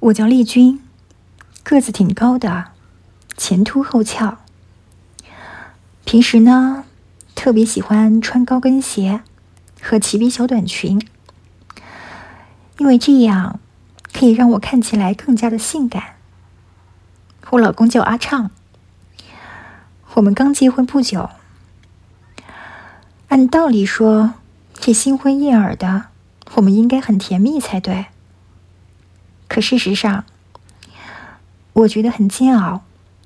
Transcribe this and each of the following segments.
我叫丽君，个子挺高的，前凸后翘。平时呢，特别喜欢穿高跟鞋和齐鼻小短裙，因为这样可以让我看起来更加的性感。我老公叫阿畅，我们刚结婚不久。按道理说，这新婚燕尔的，我们应该很甜蜜才对。可事实上，我觉得很煎熬，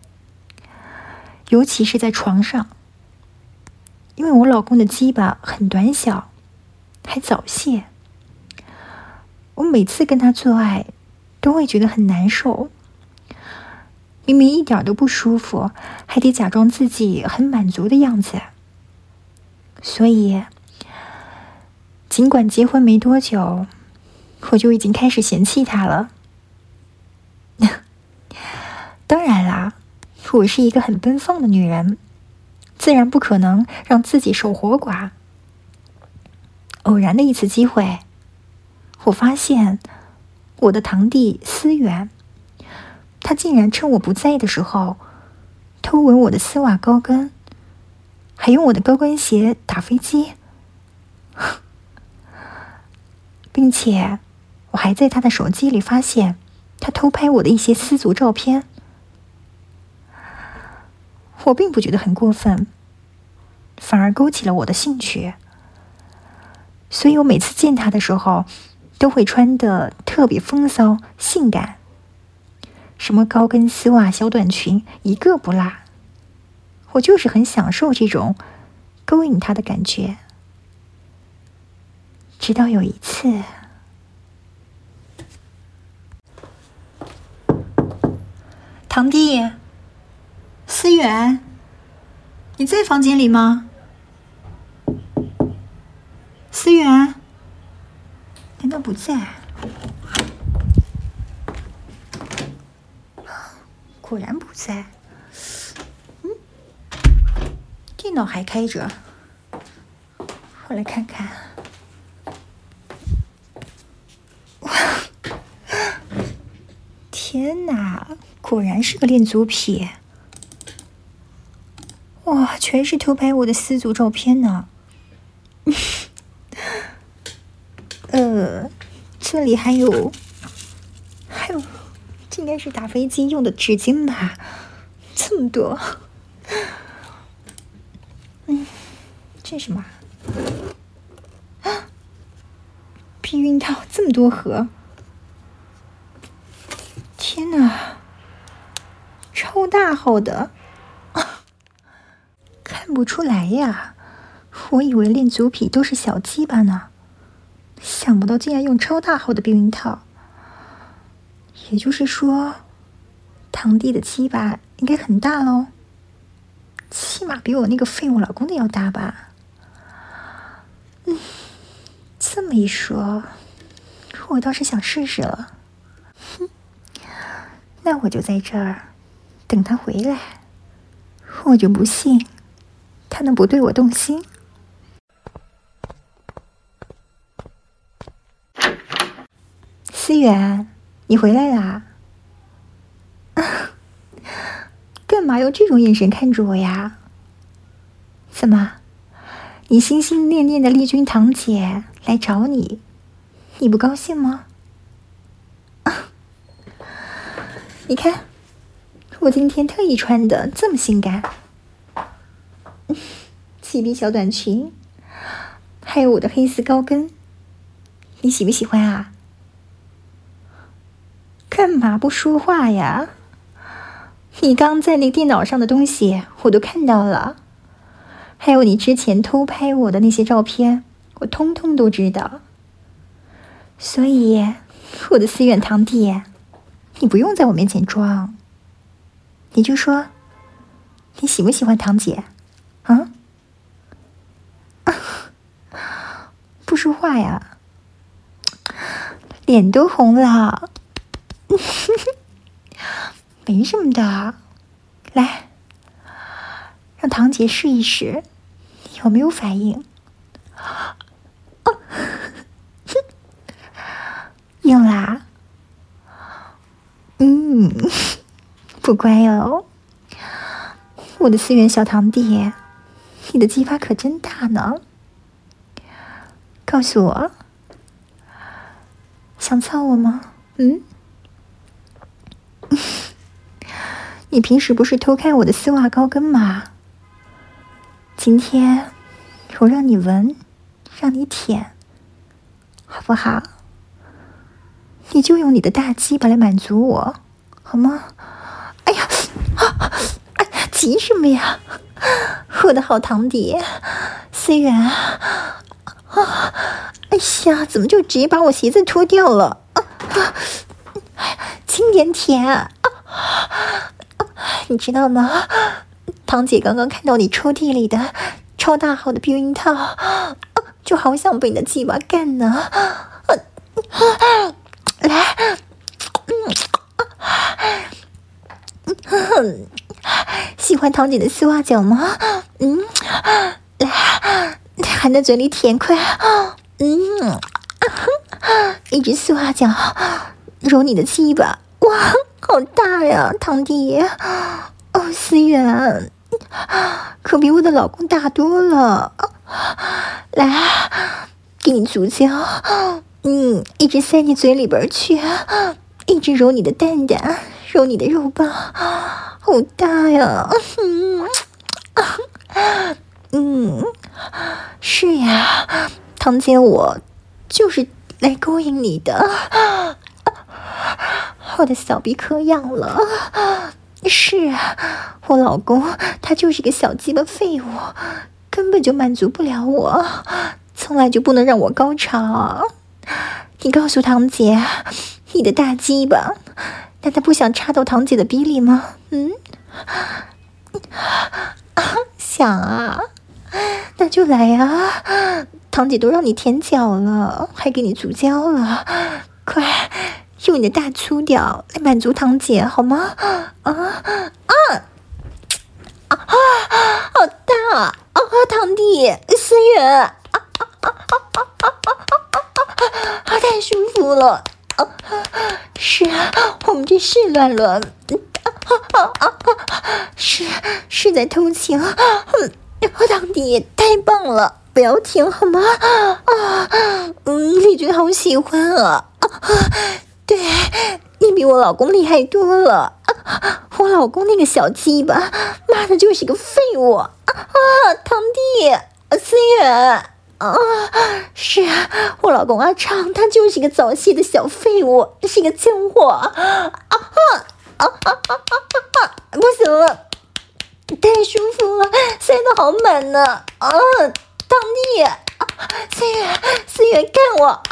尤其是在床上，因为我老公的鸡巴很短小，还早泄。我每次跟他做爱，都会觉得很难受。明明一点都不舒服，还得假装自己很满足的样子。所以，尽管结婚没多久，我就已经开始嫌弃他了。当然啦，我是一个很奔放的女人，自然不可能让自己守活寡。偶然的一次机会，我发现我的堂弟思远，他竟然趁我不在的时候偷闻我的丝袜高跟，还用我的高跟鞋打飞机，并且我还在他的手机里发现他偷拍我的一些私族照片。我并不觉得很过分，反而勾起了我的兴趣。所以我每次见他的时候，都会穿得特别风骚性感，什么高跟丝袜小短裙一个不落。我就是很享受这种勾引他的感觉。直到有一次，堂弟思远，你在房间里吗？思远，难道不在？果然不在。电脑还开着，我来看看。哇，天哪，果然是个恋足癖。哇，全是偷拍我的私族照片呢。这里还有，这应该是打飞机用的纸巾吧？这么多。这是什么？避孕套这么多盒！天哪，超大号的！看不出来呀，我以为恋足癖都是小鸡巴呢，想不到竟然用超大号的避孕套。也就是说，堂弟的鸡巴应该很大咯，起码比我那个废物老公的要大吧。这么一说，我倒是想试试了。那我就在这儿等他回来，我就不信他能不对我动心。思远，你回来啦？干嘛用这种眼神看着我呀？怎么，你心心念念的丽君堂姐来找你，你不高兴吗？你看，我今天特意穿的这么性感，齐鼻小短裙，还有我的黑丝高跟，你喜不喜欢啊？干嘛不说话呀？你刚在那电脑上的东西我都看到了，还有你之前偷拍我的那些照片，我通通都知道。所以，我的思远堂弟，你不用在我面前装，你就说你喜不喜欢堂姐啊？不说话呀，脸都红了。没什么的，来，让堂姐试一试，有没有反应？硬啦！ 不乖哦，我的思源小堂弟，你的鸡巴可真大呢。告诉我，想操我吗？你平时不是偷看我的丝袜高跟吗？今天我让你闻，让你舔，好不好？你就用你的大鸡巴来满足我，好吗？哎呀，急什么呀？我的好堂弟，思源哎呀，怎么就直接把我鞋子脱掉了？轻点舔你知道吗？堂姐刚刚看到你抽屉里的超大号的避孕套，就好想被你的鸡巴干呢。来，喜欢堂姐的丝袜脚吗？来，含在嘴里舔，快！一只丝袜脚揉你的鸡巴，哇，好大呀，堂弟！哦，思源，可比我的老公大多了。来，给你足胶，一直塞你嘴里边去，一直揉你的蛋蛋，揉你的肉棒，好大呀！是呀，堂姐，我就是来勾引你的。我的小臂可痒了。是啊，我老公他就是个小鸡巴废物，根本就满足不了我，从来就不能让我高潮。你告诉堂姐，你的大鸡巴难道不想插到堂姐的逼里吗？想啊，那就来啊！堂姐都让你舔脚了，还给你足胶了，快用你的大粗屌来满足堂姐好吗？好大啊！堂弟，思源，太舒服了。是啊，我们这是乱伦，是在偷情。堂弟太棒了，不要停好吗？丽君好喜欢啊！对，你比我老公厉害多了。我老公那个小鸡巴，妈的就是个废物堂弟，思源。是啊，我老公阿昌，他就是个早泄的小废物，是个贱货。不行了，太舒服了，塞得好满呢。堂弟，思源干我。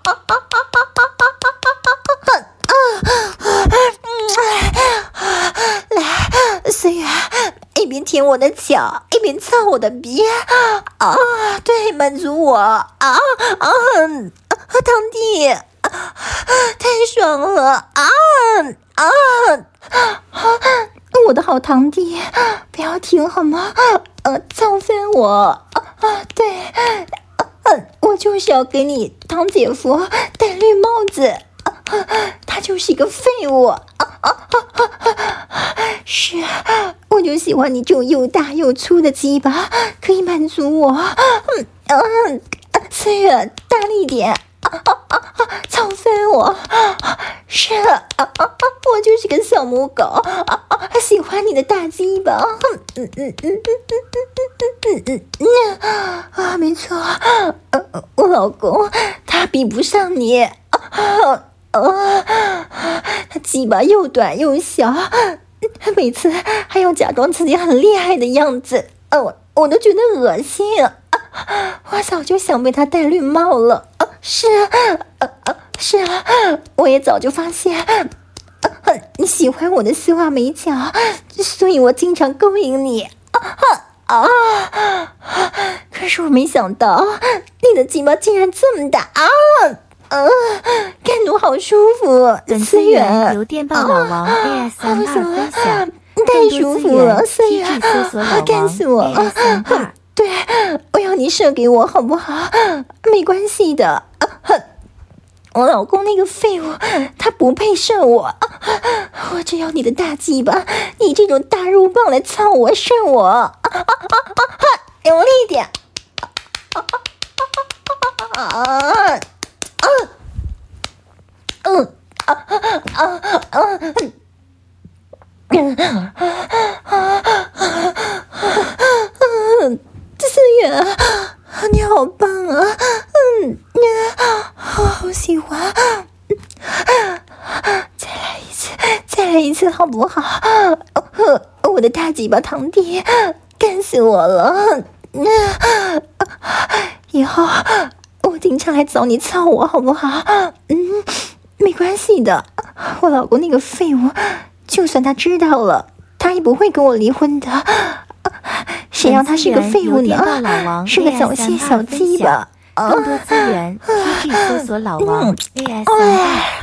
来，思源，一边舔我的脚，一边操我的鼻。对，满足我。堂弟，太爽了。我的好堂弟，不要停好吗？造反我。对，我就是要给你堂姐夫戴绿帽子。他就是一个废物。是啊，我就喜欢你这种又大又粗的鸡巴，可以满足我。思源，大力点。操翻我。是啊，我就是个小母狗，喜欢你的大鸡巴。没错，我老公他比不上你。他鸡巴又短又小，每次还要假装自己很厉害的样子，我都觉得恶心。我早就想被他戴绿帽了。是啊，我也早就发现你喜欢我的丝袜美脚，所以我经常勾引你。可是我没想到你的鸡巴竟然这么大。干得我好舒服。思源， 由电报老王 ASMR 分享， 太舒服了，思源，干死我！对，我要你射给我好不好？没关系的。 我老公那个废物，他不配顺我，我只要你的大鸡巴，你这种大肉棒来操我顺我，用力一点，思远，你好棒啊！我好喜欢，再来一次好不好？我的大鸡巴堂弟，干死我了！以后我经常来找你操我好不好？没关系的，我老公那个废物，就算他知道了，他也不会跟我离婚的。谁让他是个废物呢？是个早泄小鸡巴。 更多资源，机智搜索老王 ASMR。